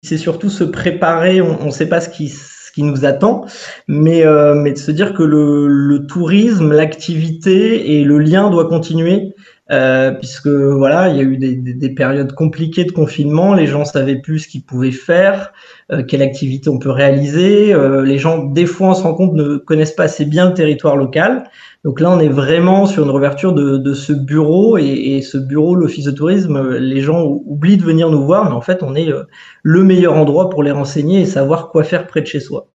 c'est surtout se préparer, on ne sait pas ce qui nous attend, mais de se dire que le tourisme, l'activité et le lien doit continuer, puisque voilà, il y a eu des périodes compliquées de confinement, les gens savaient plus ce qu'ils pouvaient faire, quelle activité on peut réaliser. Les gens, des fois, on se rend compte, ne connaissent pas assez bien le territoire local. Donc là, on est vraiment sur une réouverture de ce bureau et ce bureau, l'Office de tourisme, les gens oublient de venir nous voir, mais en fait, on est le meilleur endroit pour les renseigner et savoir quoi faire près de chez soi.